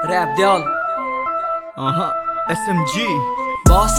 rap दियाल SMG boss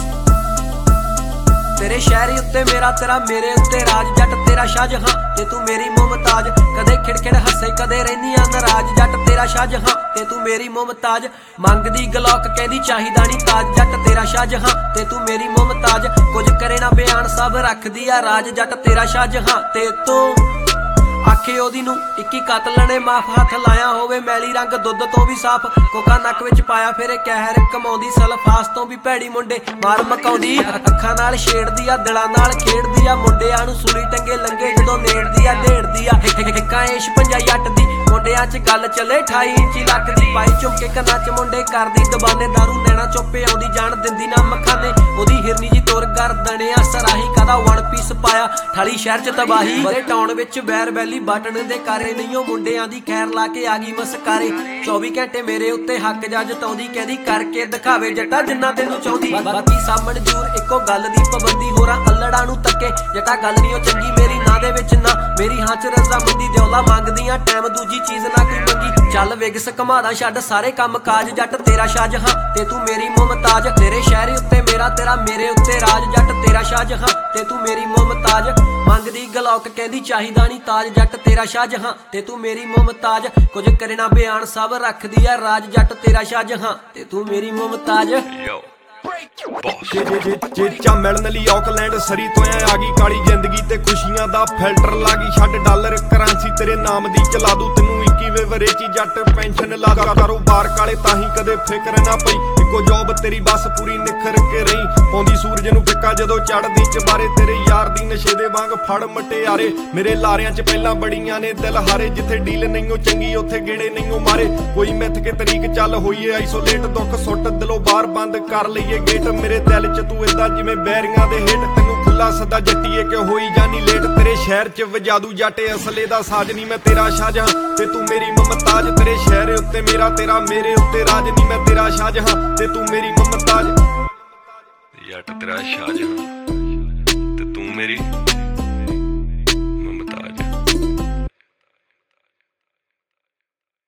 तेरे शहर उत्ते मेरा तेरा मेरे उत्ते राज जट तेरा शाहजहां ते तू मेरी मुमताज कदे खिड़खिड़ हसे कदे रहनियां नाराज जट तेरा शाहजहां ते तू मेरी मुमताज मंगदी गलौक कहदी चाहिदा नी ताज जट तेरा शाहजहां ते तू मेरी मुमताज कुछ करे ना बयान सब रखदी आ राज जट तेरा शाहजहां ते तू आखे ओदी नू इक्की कतल ने माफ हथ लाया होवे मैली रंग दुध तो भी साफ कोका नक विच पाया फिर कहर कमाउंदी सलफास तो भी भैड़ी मुंडे मार मकाउंदी अखां नाल छेड़दी आ दिलां नाल खेड़दी आ मुंडियां नू सूली टंगे लंगे जदों नेड़दी आ ढेड़दी आ हिक्कां इश पंजा जट दी मुंडियां च गल चले 28 इंची लक दी पाई चुमके कन्नां च मुंडे करदी दबाने दारू नैना चुप्पे आउंदी जान दिंदी ना मखाने ओदी हिरनी जी तुर गर्दने आ सराही कादा वन पीस पाया थाली शहर च तबाही बड़े टाउन विच बैर बैली बटन दे कारे नहीं मुंडियां दी खैर ला के आ गई मस्कारे 24 घंटे मेरे उत्ते हक जा जताउंदी कहदी करके दिखावे जट्टा जिन्ना तैनू चाहुंदी बाकी सब मंजूर इक्को गल दी पाबंदी होरां अल्लड़ां नू तक्के जट्टा गल नहीं ओ चंगी मेरी ना दे विच ना मेरी हां च रजामंदी दिओला मंगदियां टाइम दूजी चीज ना कोई मंगी चल विगस घमादा छड्ड सारे काम काज जट तेरा शाहजहां ते तू मेरी मुमताज तेरे शहर उत्ते मेरा तेरा मेरे उत्ते राज जट तेरा शाहजहां ते तू मेरी मुमताज मंगदी गलौक कहदी चाहिदा नी ताज जट तेरा शाहजहां ते तू मेरी मुमताज कुछ करे ना बयान सब रखदी आ राज जट तेरा शाहजहां ते तू मेरी मुमताज चेचा मिलन लई ऑकलैंड सरी तो आ गई काली जिंदगी ते खुशियां दा फिल्टर लागी छड्ड डॉलर करेंसी तेरे नाम दी चला दू तैनू 21वें वरे च जट पेंशन ला कारोबार काले ताही कदे फिक्र ना पई इक्को जॉब तेरी बस पूरी निखर के रही पौंदी सूरज नू फिक्का जदों चढ़दी चबारे तेरे यार दी नशे दे वांग फड़ मटियारे मेरे लारियां च पहलां बड़ियां ने दिल हारे जिथे डील नहीं ओ चंगी उथे गेड़े नहीं ओ मारे कोई मिथ के तरीक चल होईए आइसोलेट दुख सुट दिलों बाहर बंद कर लईए गेट मेरे दिल च तू इदा जिवें बैरियां दे हेठ तैनू खुला सदा जट्टीए कि होई जानी लेट तेरे शहर च वजादू जट असले दा साज नी मैं तेरा शाहजहां ते तू मेरी मुमताज तेरे शहर उत्ते मेरा तेरा मेरे उत्ते राज नी मैं तेरा शाहजहां ते तू मेरी मुमताज जट तेरा शाहजहां ते तू मेरी